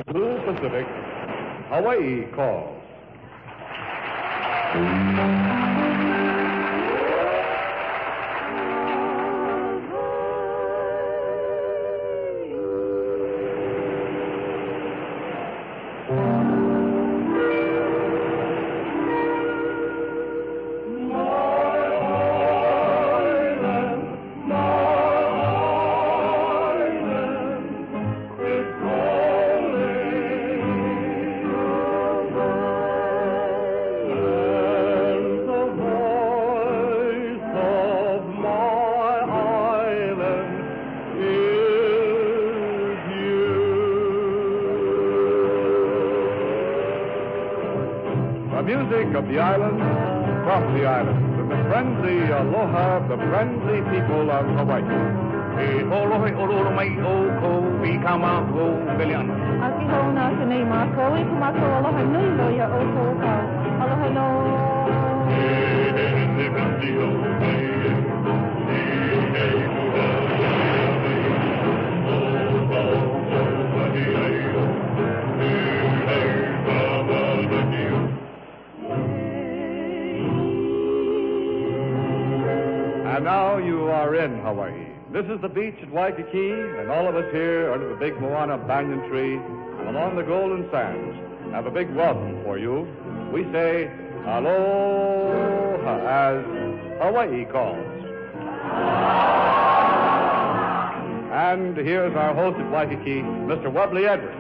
Blue Pacific, Hawaii Calls. Music of the islands, from the islands, and the friendly aloha of the friendly people of Hawaii. Aloha, aloha, mai, o, ko, vi, kama, o, bilian. Aki ho na se nei mako, I kumako aloha nui loia o ko kau. Aloha no. And now you are in Hawaii. This is the beach at Waikiki, and all of us here under the big Moana banyan tree and along the golden sands have a big welcome for you. We say aloha as Hawaii calls. And here's our host at Waikiki, Mr. Wubbly Edwards.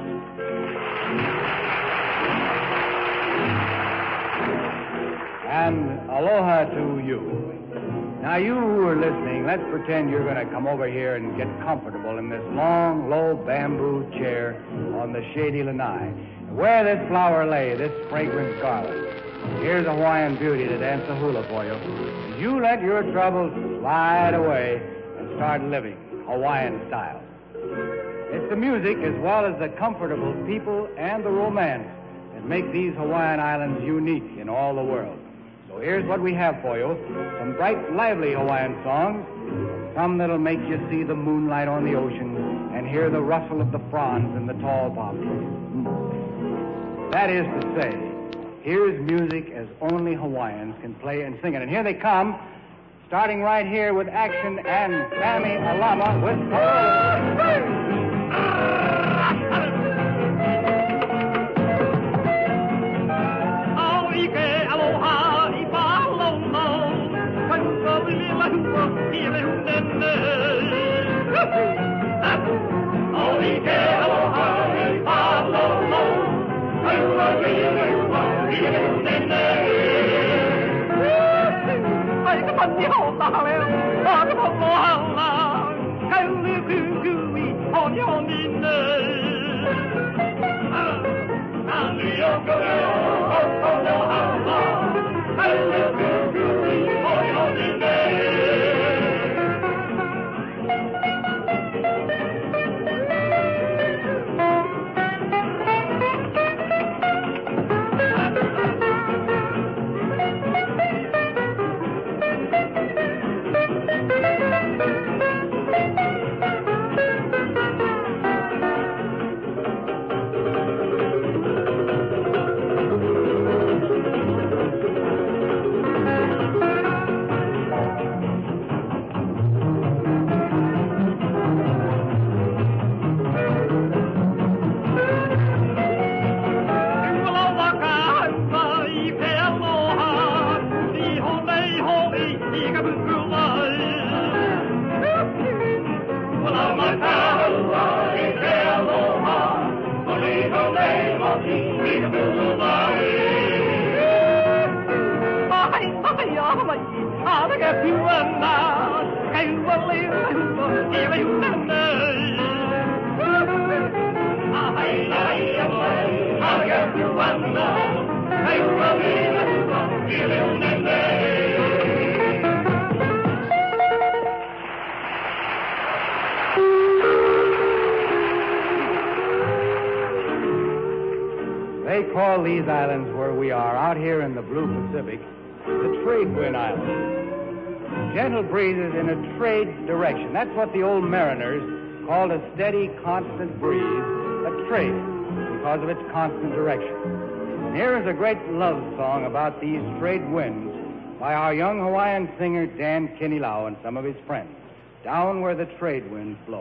And aloha to you. Now, you who are listening, let's pretend you're going to come over here and get comfortable in this long, low bamboo chair on the shady lanai. Where this flower lay, this fragrant garland. Here's a Hawaiian beauty to dance a hula for you. You let your troubles slide away and start living Hawaiian style. It's the music as well as the comfortable people and the romance that make these Hawaiian islands unique in all the world. So here's what we have for you. Some bright, lively Hawaiian songs. Some that'll make you see the moonlight on the ocean and hear the rustle of the fronds in the tall palm trees. That is to say, here's music as only Hawaiians can play and sing it. And here they come, starting right here with action and Sammy Alama with They call these islands where we are, out here in the blue Pacific, the trade wind islands. Gentle breezes in a trade direction. That's what the old mariners called a steady, constant breeze, a trade. because of its constant direction. And here is a great love song about these trade winds by our young Hawaiian singer Dan Kinilau and some of his friends, Down Where the Trade Winds Blow.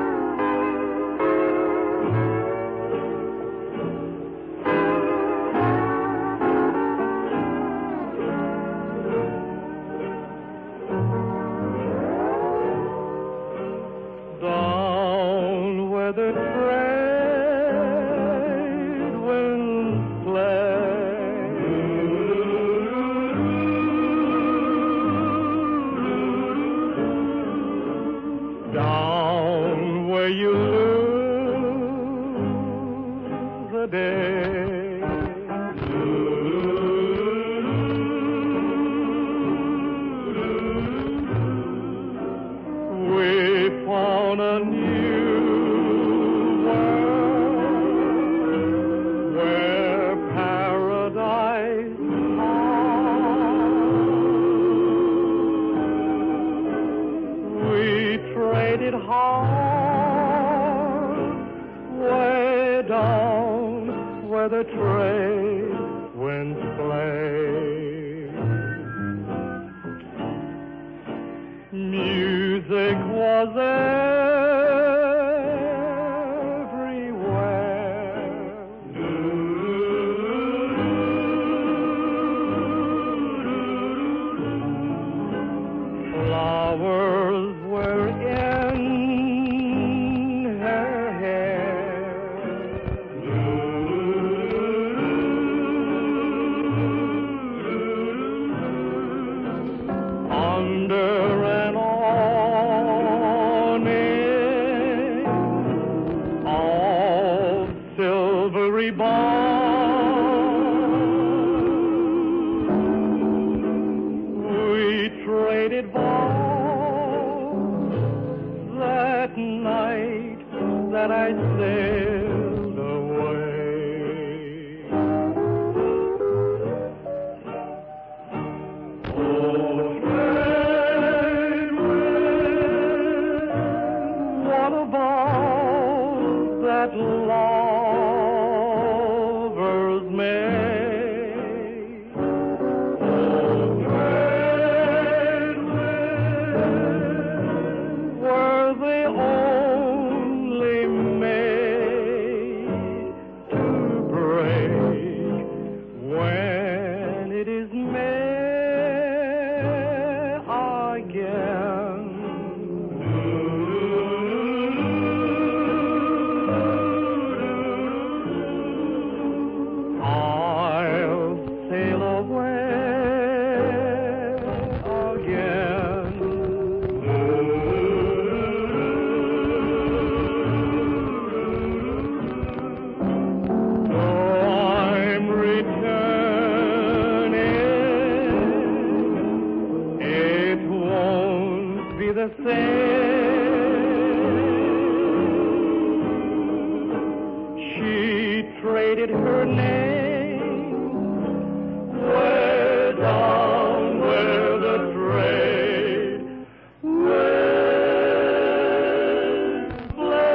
Down where the trade winds play, down where you lose the day, we found a new world where paradise lies. We traded hard way down where the trade winds play. Music was everywhere. Flowers were in her hair. Under an awning of silvery bond, we traded vows that night that I sailed away. Oh, trade wind, what about that lovers made? Oh, trade wind, were they only made to break when it is made again? I'll sail away again. So I'm returning. It won't be the same. She traded her name way down where the trade winds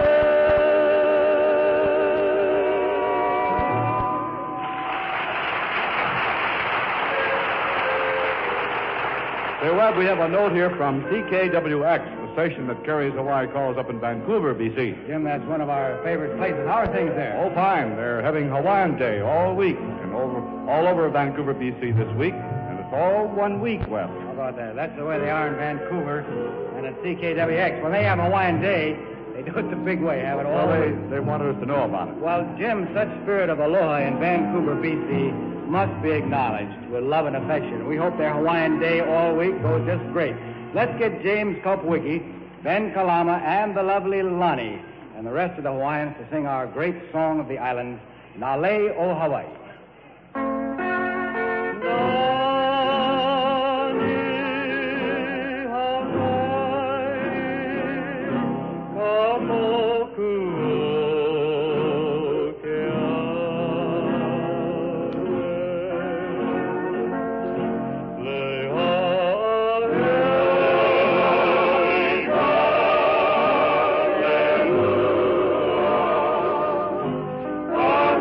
play. Say, Webb, we have a note here from CKWX, the station that carries Hawaii calls up in Vancouver, BC. Jim, that's one of our favorite places. How are things there? Oh, fine. They're having Hawaiian Day all week and all over Vancouver, BC this week, and it's all 1 week, Webb. How about that? That's the way they are in Vancouver and at CKWX. When they have Hawaiian Day, they do it the big way, have it all. Well, they wanted us to know about it. Well, Jim, such spirit of aloha in Vancouver, BC must be acknowledged with love and affection. We hope their Hawaiian Day all week goes just great. Let's get James Kopwicki, Ben Kalama, and the lovely Lonnie and the rest of the Hawaiians to sing our great song of the islands, Nale o Hawaii. Oh,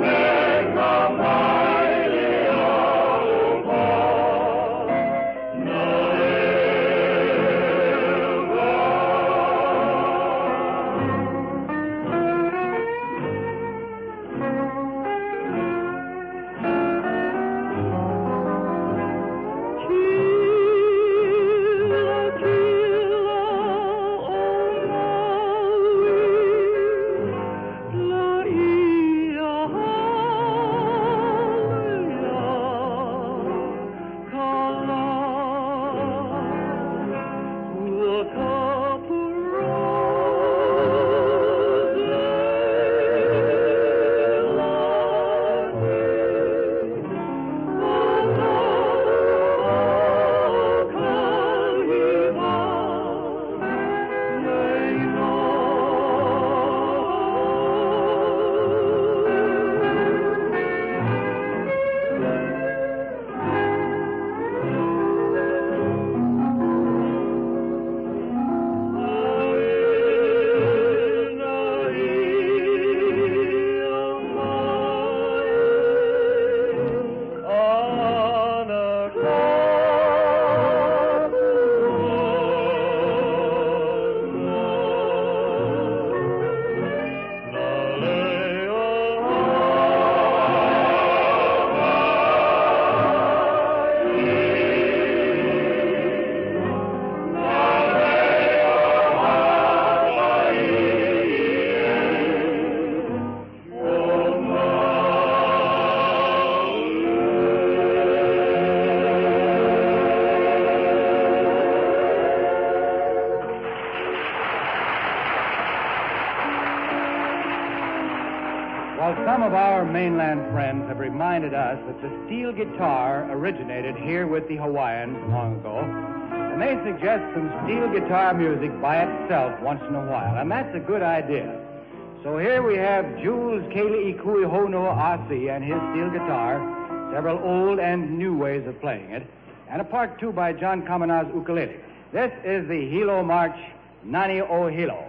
of our mainland friends have reminded us that the steel guitar originated here with the Hawaiians long ago, and they suggest some steel guitar music by itself once in a while, and that's a good idea. So here we have Jules Keli'i Kui Hono Asi and his steel guitar, several old and new ways of playing it, and a part two by John Kamana's ukulele. This is the Hilo March, Nani o Hilo.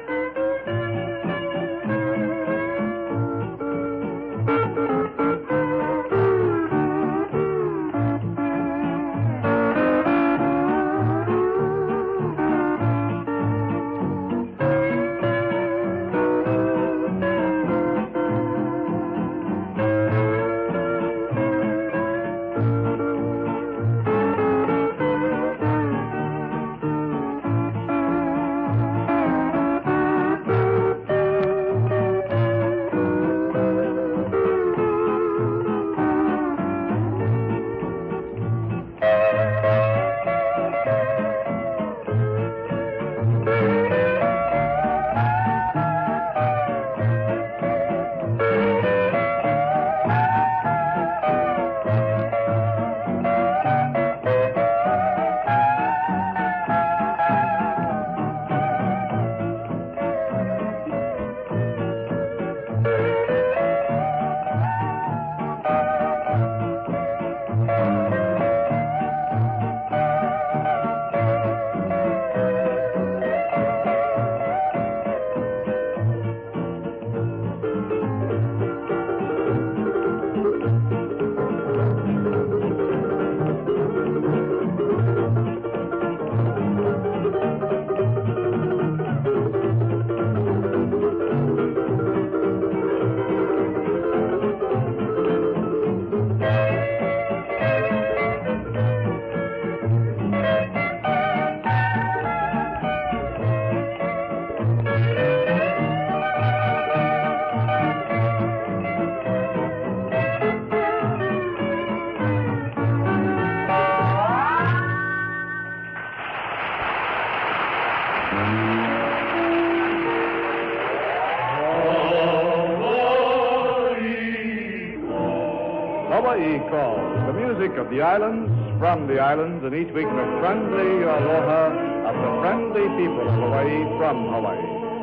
Hawaii calls, the music of the islands, from the islands, and each week in a friendly aloha of the friendly people of Hawaii from Hawaii.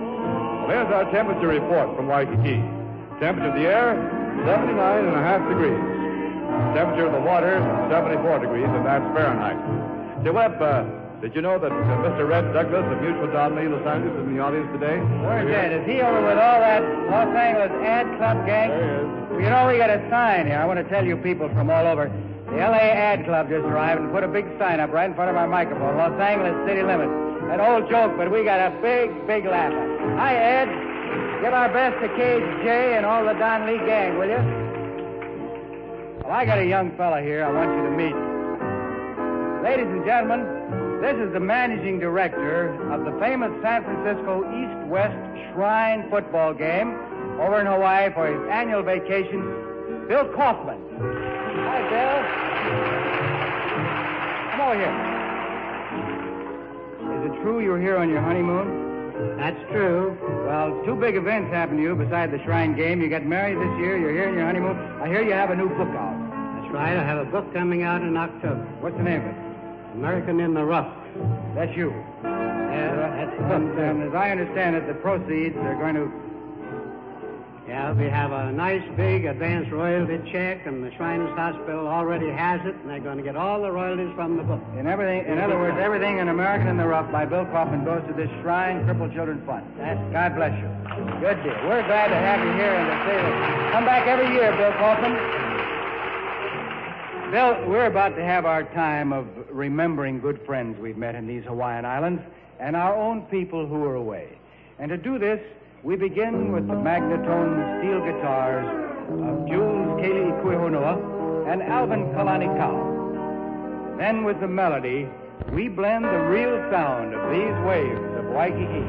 Well, here's our temperature report from Waikiki. Temperature of the air, 79.5 degrees. Temperature of the water, 74 degrees, and that's Fahrenheit. Say, Webb, did you know that Mr. Red Douglas of Mutual Dominee, Los Angeles, is in the audience today? Where's that? Is he over with all that Los Angeles Ad Club gang? There he is. Well, you know, we got a sign here. I want to tell you people from all over. The L.A. Ad Club just arrived and put a big sign up right in front of our microphone, Los Angeles city limits. An old joke, but we got a big, big laugh. Hi, Ed. Give our best to Cage J and all the Don Lee gang, will you? Well, I got a young fella here I want you to meet. Ladies and gentlemen, this is the managing director of the famous San Francisco East-West Shrine football game over in Hawaii for his annual vacation, Bill Kaufman. Hi, Bill. Come over here. Is it true you were here on your honeymoon? That's true. Well, two big events happened to you besides the Shrine game. You got married this year, you're here on your honeymoon. I hear you have a new book out. That's right. I have a book coming out in October. What's the name of it? American in the Rough. That's you. Yeah, that's the book. And as I understand it, the proceeds are going to... Yeah, we have a nice big advance royalty check, and the Shriners Hospital already has it, and they're going to get all the royalties from the book. In other words, everything in American in the Rough by Bill Kaufman goes to this Shrine Crippled Children Fund. God bless you. Good deal. We're glad to have you here and to say that. Come back every year, Bill Kaufman. Bill, we're about to have our time of remembering good friends we've met in these Hawaiian Islands and our own people who are away. And to do this, we begin with the magnetone steel guitars of Jules Keli'i Kui Honua and Alvin Kalani Kau. Then with the melody, we blend the real sound of these waves of Waikiki.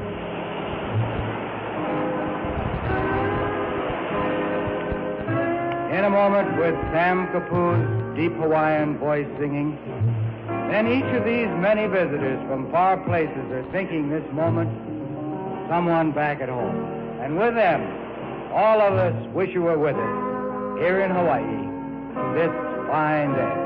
In a moment, with Sam Kapu's deep Hawaiian voice singing, then each of these many visitors from far places are thinking this moment someone back at home. And with them, all of us wish you were with us here in Hawaii this fine day.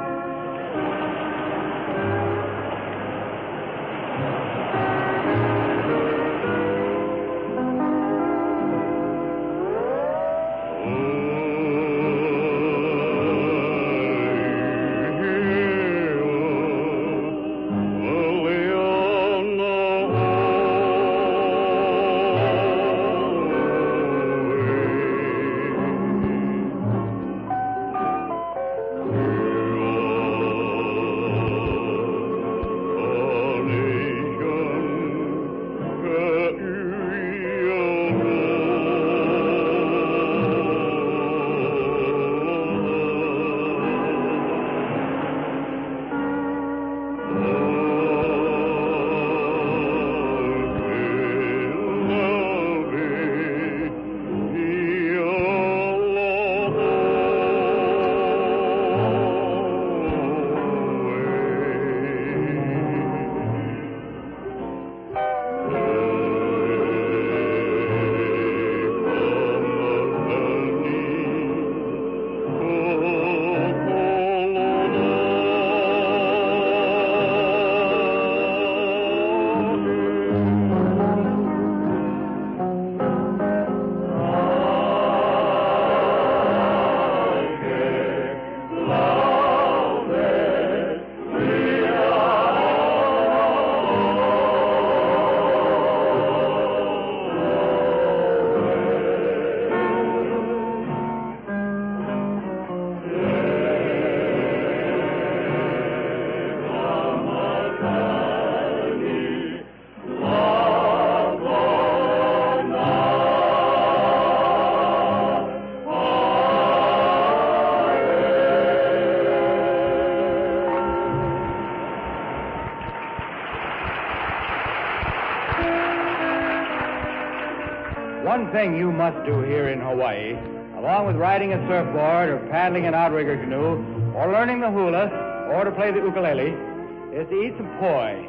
One thing you must do here in Hawaii, along with riding a surfboard or paddling an outrigger canoe, or learning the hula, or to play the ukulele, is to eat some poi,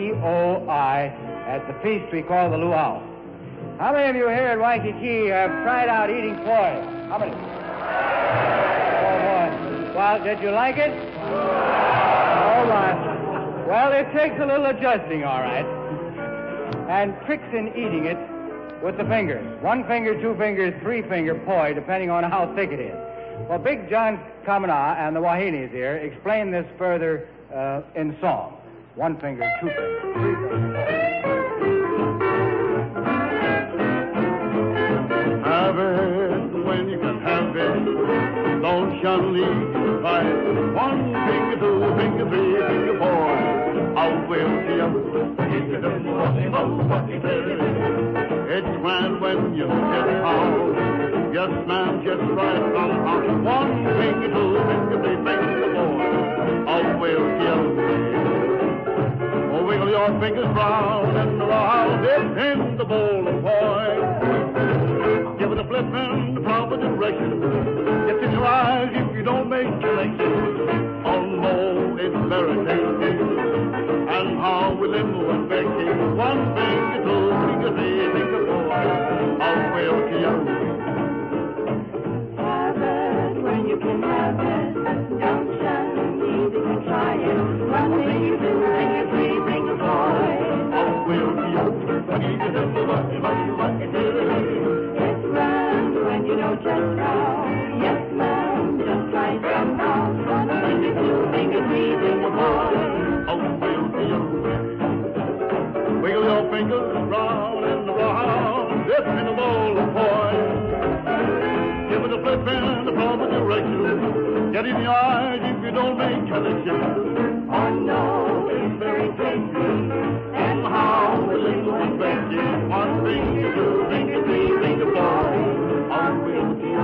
P-O-I, at the feast we call the luau. How many of you here at Waikiki have tried out eating poi? How many? Oh, boy. Well, did you like it? All right. Well, it takes a little adjusting, all right. And tricks in eating it with the fingers. 1 finger, 2 fingers, 3 finger poi, depending on how thick it is. Well, Big John Kamana and the Wahinis here explain this further in song. 1 finger, 2 fingers, 3 fingers. Have it when you can have it. Don't shun leave fight. 1 finger, 2 finger, 3 finger, 4. Out will see it's grand when you get how. Yes, man, just right somehow. 1 finger, 2 finger, 3 finger, 4. Out will see oh, wiggle your fingers round and around. It's in the bowl of poi. Give it a flip in the proper direction. It's in your eyes if you don't make selection. Oh no, it's very tasty. And how we limbo and Becky. 1 finger, 2 finger, 3 finger, 4. How will you? Have it when you can have it. Don't shun, easy to try it. 1 finger, 2 finger, 3 finger, 4. How will you? It's grand when you know just how. Yes, ma'am, just try somehow. 1 finger, 2 finger, 3 finger, 4. Wiggle your fingers round and around, dip in a bowl of poi. Give it a flip in the proper direction. Get in the eyes if you don't make connection. Oh no, it's very tasty. And how will it look back in 1 finger, 2 finger, 3 finger, 4. I will be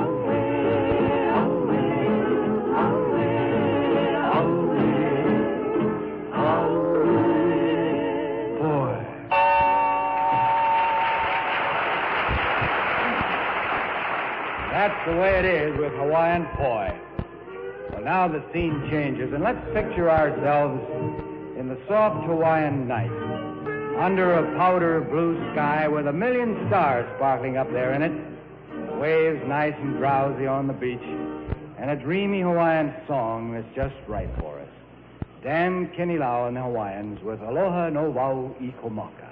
That's the way it is with Hawaiian poi. Well, now the scene changes, and let's picture ourselves in the soft Hawaiian night, under a powder blue sky with 1,000,000 stars sparkling up there in it. waves nice and drowsy on the beach, and a dreamy Hawaiian song that's just right for us. Dan Kinilau and the Hawaiians with Aloha no Wau I Komaka.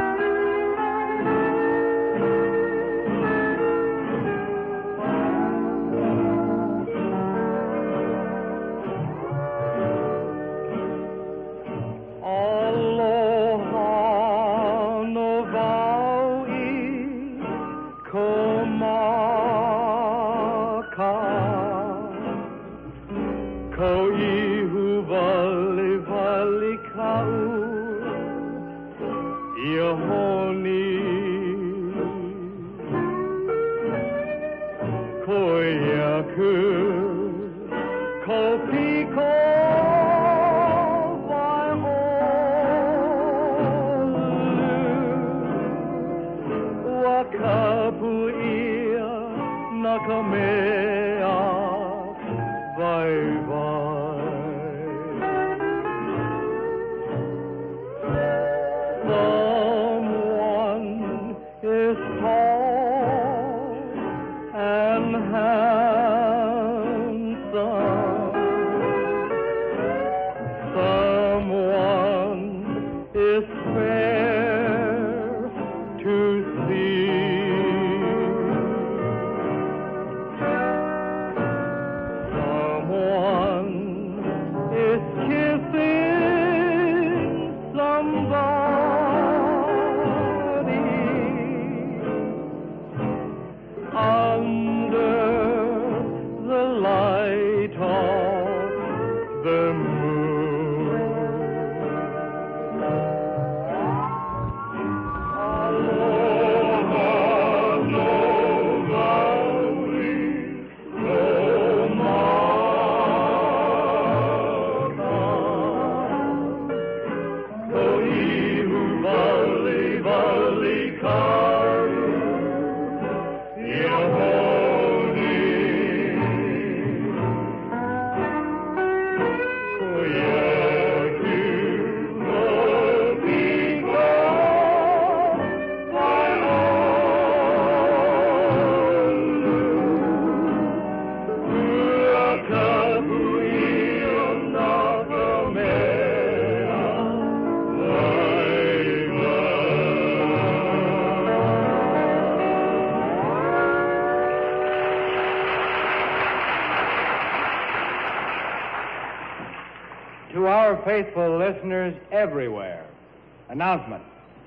Faithful listeners everywhere. Announcement.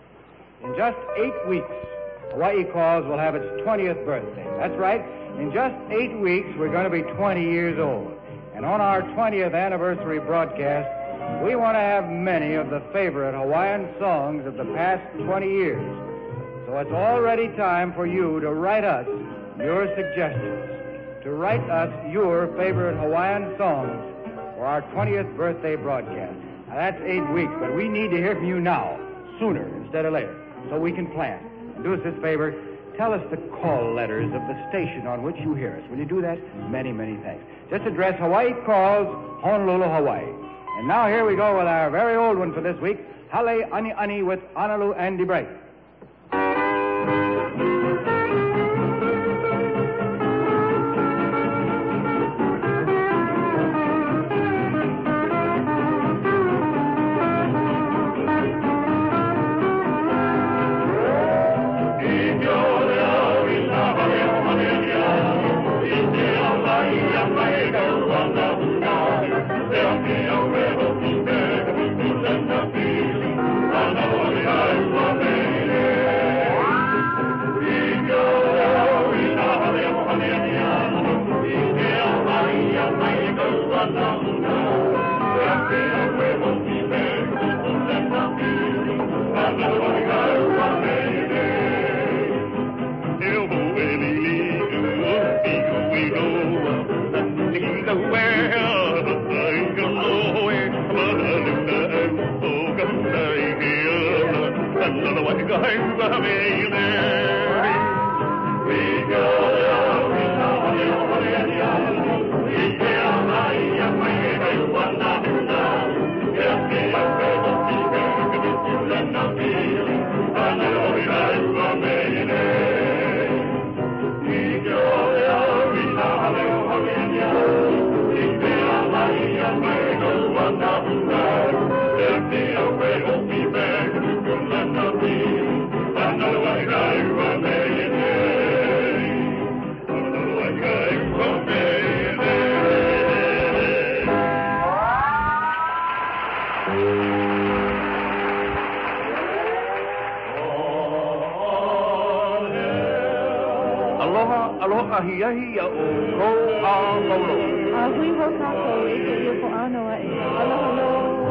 In just 8 weeks, Hawaii Calls will have its 20th birthday. That's right. In just 8 weeks, we're going to be 20 years old. And on our 20th anniversary broadcast, we want to have many of the favorite Hawaiian songs of the past 20 years. So it's already time for you to write us your suggestions, to write us your favorite Hawaiian songs for our 20th birthday broadcast. Now, that's 8 weeks, but we need to hear from you now, sooner instead of later, so we can plan. And do us this favor, tell us the call letters of the station on which you hear us. Will you do that? Many, many thanks. Just address Hawaii Calls, Honolulu, Hawaii. And now here we go with our very old one for this week, Hale Ani Ani with Honolulu Andy Bright. We go. Aloha, aloha, hiahi, a o ko a lolo. Hui ho kako e ke ioko anoa e. Aloha.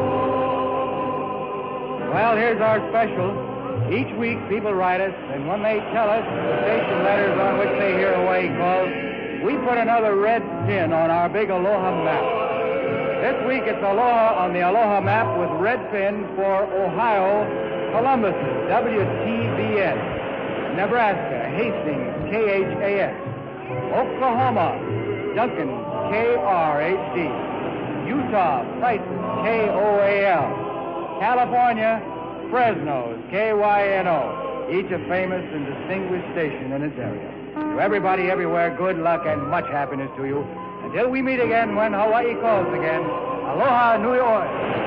Well, here's our special. Each week, people write us, and when they tell us the station letters on which they hear Hawaii calls, we put another red pin on our big Aloha map. This week, it's Aloha on the Aloha map with red pin for Ohio, Columbus, WTBN, Nebraska, Hastings, KHAS, Oklahoma, Duncan, KRHD, Utah, Brighton, KOAL, California, Fresno, KYNO, each a famous and distinguished station in its area. To everybody everywhere, good luck and much happiness to you. Until we meet again when Hawaii calls again, aloha, New York.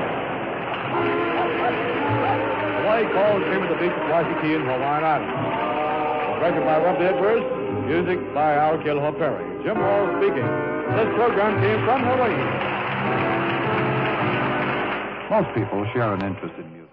Hawaii Calls came to the beach at Waikiki in Hawaiian Island. Directed by Rumpy Edwards, music by Al Kilho Perry. Jim Hall speaking. This program came from Hawaii. Most people share an interest in music.